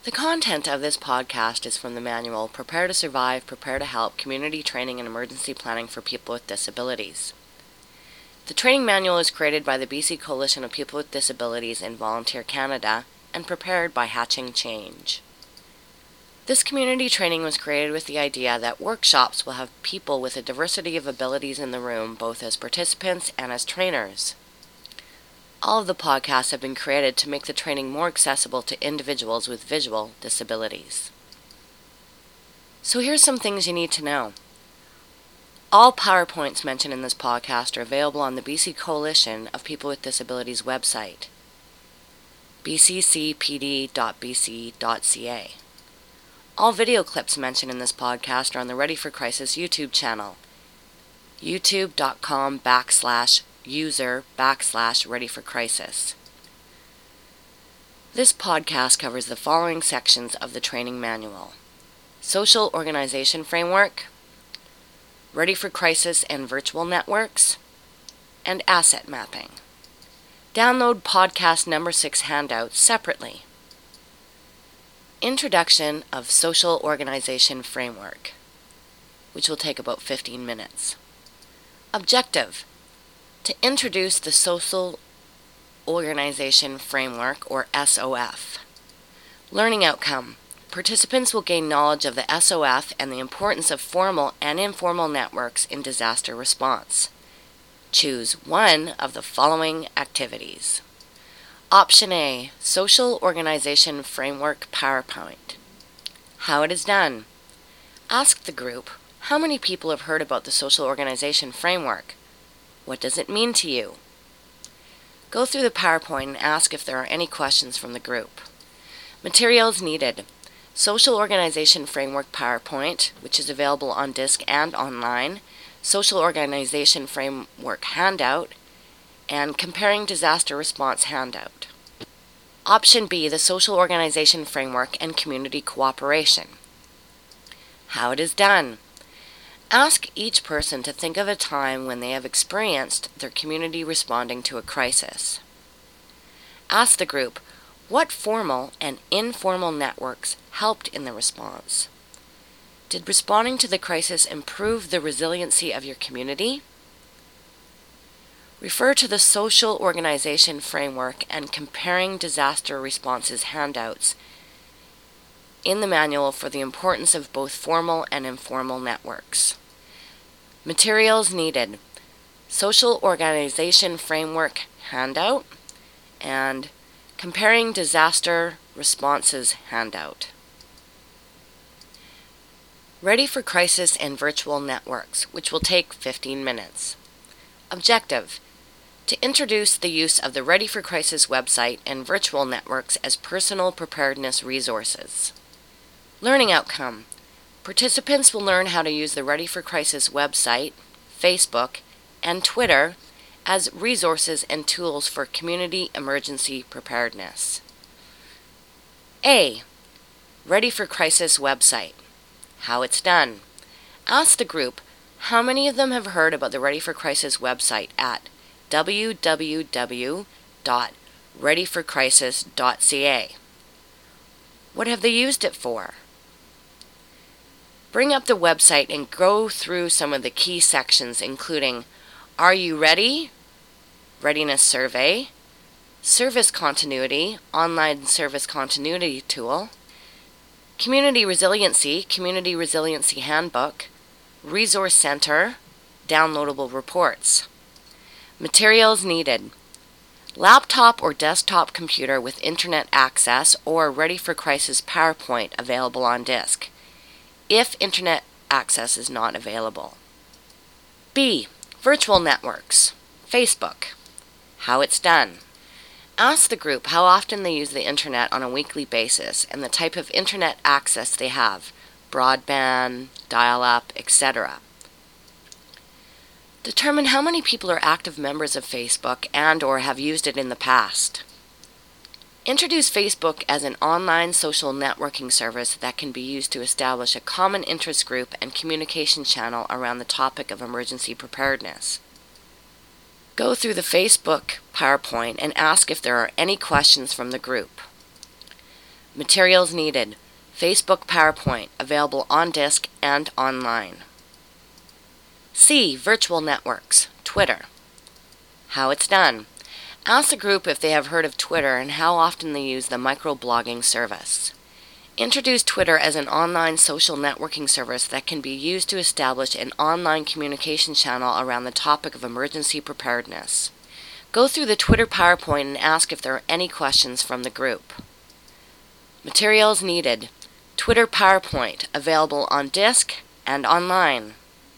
The content of this podcast is from the manual Prepare to Survive, Prepare to Help, Community Training and Emergency Planning for People with Disabilities. The training manual is created by the BC Coalition of People with Disabilities in Volunteer Canada and prepared by Hatching Change. This community training was created with the idea that workshops will have people with a diversity of abilities in the room, both as participants and as trainers. All of the podcasts have been created to make the training more accessible to individuals with visual disabilities. So here's some things you need to know. All PowerPoints mentioned in this podcast are available on the BC Coalition of People with Disabilities website, bccpd.bc.ca. All video clips mentioned in this podcast are on the Ready for Crisis YouTube channel, youtube.com/user/Ready for Crisis. This podcast covers the following sections of the training manual: Social Organization Framework, Ready for Crisis and Virtual Networks, and Asset Mapping. Download podcast number 6 handouts separately. Introduction of Social Organization Framework, which will take about 15 minutes. Objective: to introduce the Social Organization Framework, or SOF. Learning outcome: participants will gain knowledge of the SOF and the importance of formal and informal networks in disaster response. Choose one of the following activities. Option A, Social Organization Framework PowerPoint. How it is done. Ask the group, how many people have heard about the Social Organization Framework? What does it mean to you? Go through the PowerPoint and ask if there are any questions from the group. Materials needed. Social Organization Framework PowerPoint, which is available on disk and online, Social Organization Framework handout, and Comparing Disaster Response handout. Option B, the Social Organization Framework and Community Cooperation. How it is done. Ask each person to think of a time when they have experienced their community responding to a crisis. Ask the group, what formal and informal networks helped in the response? Did responding to the crisis improve the resiliency of your community? Refer to the Social Organization Framework and Comparing Disaster Responses handouts in the manual for the importance of both formal and informal networks. Materials needed. Social Organization Framework handout and Comparing Disaster Responses handout. Ready for Crisis and Virtual Networks, which will take 15 minutes. Objective: to introduce the use of the Ready for Crisis website and virtual networks as personal preparedness resources. Learning outcome: participants will learn how to use the Ready for Crisis website, Facebook, and Twitter as resources and tools for community emergency preparedness. A. Ready for Crisis website. How it's done. Ask the group, how many of them have heard about the Ready for Crisis website at www.readyforcrisis.ca. What have they used it for? Bring up the website and go through some of the key sections, including Are You Ready? Readiness Survey, Service Continuity, Online Service Continuity Tool, Community Resiliency Handbook, Resource Center, Downloadable Reports. Materials needed. Laptop or desktop computer with internet access or Ready for Crisis PowerPoint available on disk, if internet access is not available. B. Virtual networks. Facebook. How it's done. Ask the group how often they use the internet on a weekly basis and the type of internet access they have, broadband, dial-up, etc. Determine how many people are active members of Facebook and/or have used it in the past. Introduce Facebook as an online social networking service that can be used to establish a common interest group and communication channel around the topic of emergency preparedness. Go through the Facebook PowerPoint and ask if there are any questions from the group. Materials needed. Facebook PowerPoint, available on disk and online. C. Virtual networks. Twitter. How it's done. Ask the group if they have heard of Twitter and how often they use the microblogging service. Introduce Twitter as an online social networking service that can be used to establish an online communication channel around the topic of emergency preparedness. Go through the Twitter PowerPoint and ask if there are any questions from the group. Materials needed. Twitter PowerPoint, available on disk and online.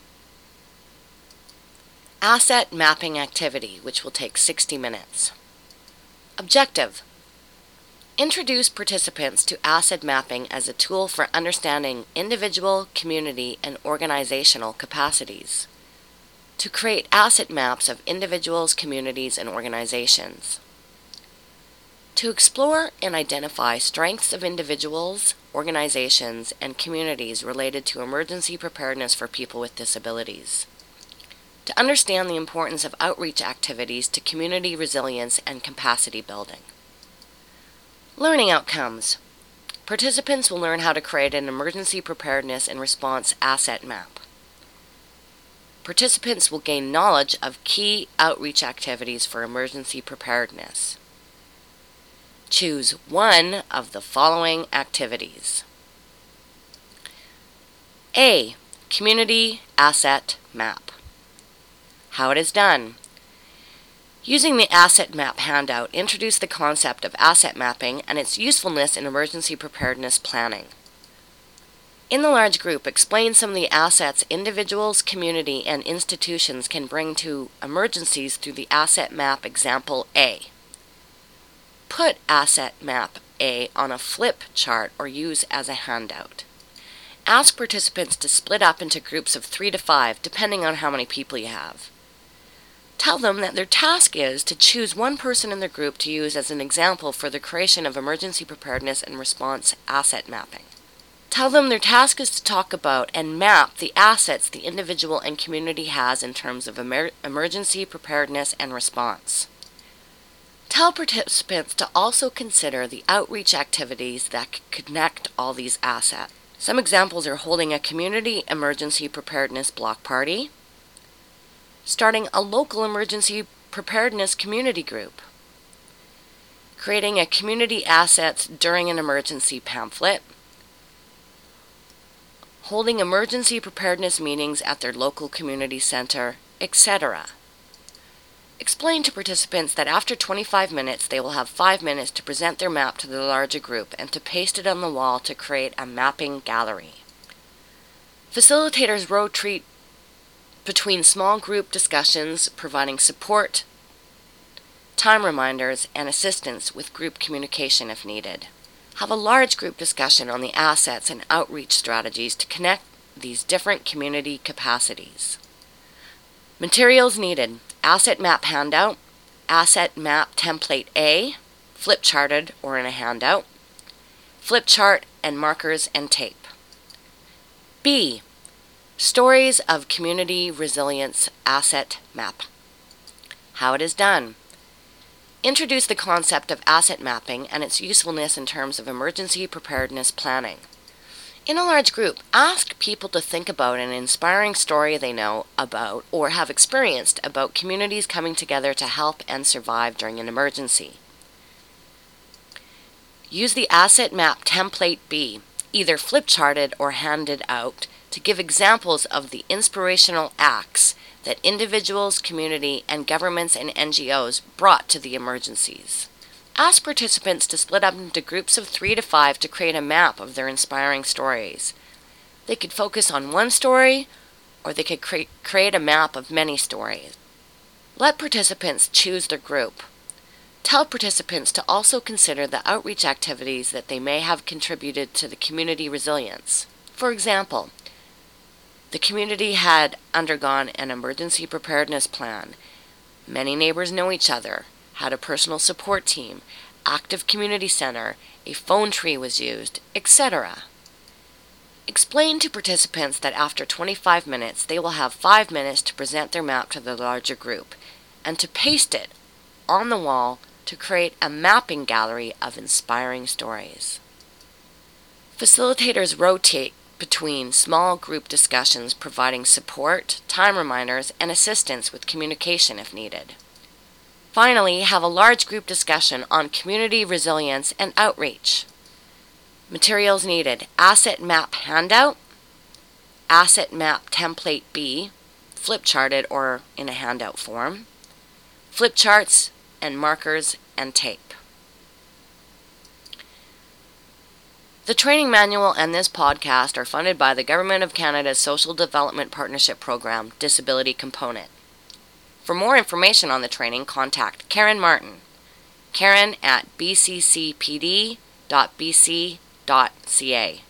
Asset mapping activity, which will take 60 minutes. Objective. Introduce participants to asset mapping as a tool for understanding individual, community, and organizational capacities. To create asset maps of individuals, communities, and organizations. To explore and identify strengths of individuals, organizations, and communities related to emergency preparedness for people with disabilities. To understand the importance of outreach activities to community resilience and capacity building. Learning outcomes. Participants will learn how to create an emergency preparedness and response asset map. Participants will gain knowledge of key outreach activities for emergency preparedness. Choose one of the following activities. A. Community Asset Map. How it is done. Using the Asset Map handout, introduce the concept of asset mapping and its usefulness in emergency preparedness planning. In the large group, explain some of the assets individuals, community, and institutions can bring to emergencies through the Asset Map example A. Put Asset Map A on a flip chart or use as a handout. Ask participants to split up into groups of 3 to 5, depending on how many people you have. Tell them that their task is to choose one person in their group to use as an example for the creation of emergency preparedness and response asset mapping. Tell them their task is to talk about and map the assets the individual and community has in terms of emergency preparedness and response. Tell participants to also consider the outreach activities that connect all these assets. Some examples are holding a community emergency preparedness block party, starting a local emergency preparedness community group, creating a community assets during an emergency pamphlet, holding emergency preparedness meetings at their local community center, etc. Explain to participants that after 25 minutes they will have 5 minutes to present their map to the larger group and to paste it on the wall to create a mapping gallery. Facilitators rotate between small group discussions, providing support, time reminders, and assistance with group communication if needed. Have a large group discussion on the assets and outreach strategies to connect these different community capacities. Materials needed. Asset map handout, asset map template A, flip charted or in a handout, flip chart and markers and tape. B. Stories of Community Resilience Asset Map. How it is done. Introduce the concept of asset mapping and its usefulness in terms of emergency preparedness planning. In a large group, ask people to think about an inspiring story they know about or have experienced about communities coming together to help and survive during an emergency. Use the Asset Map Template B, either flip charted or handed out, to give examples of the inspirational acts that individuals, community, and governments and NGOs brought to the emergencies. Ask participants to split up into groups of 3 to 5 to create a map of their inspiring stories. They could focus on one story, or they could create a map of many stories. Let participants choose their group. Tell participants to also consider the outreach activities that they may have contributed to the community resilience. For example, the community had undergone an emergency preparedness plan. Many neighbors know each other, had a personal support team, active community center, a phone tree was used, etc. Explain to participants that after 25 minutes they will have 5 minutes to present their map to the larger group and to paste it on the wall to create a mapping gallery of inspiring stories. Facilitators rotate between small group discussions, providing support, time reminders, and assistance with communication if needed. Finally, have a large group discussion on community resilience and outreach. Materials needed: Asset Map handout, Asset Map Template B, flip charted or in a handout form, flip charts and markers and tape. The training manual and this podcast are funded by the Government of Canada's Social Development Partnership Program, Disability Component. For more information on the training, contact Karen Martin, Karen at bccpd.bc.ca.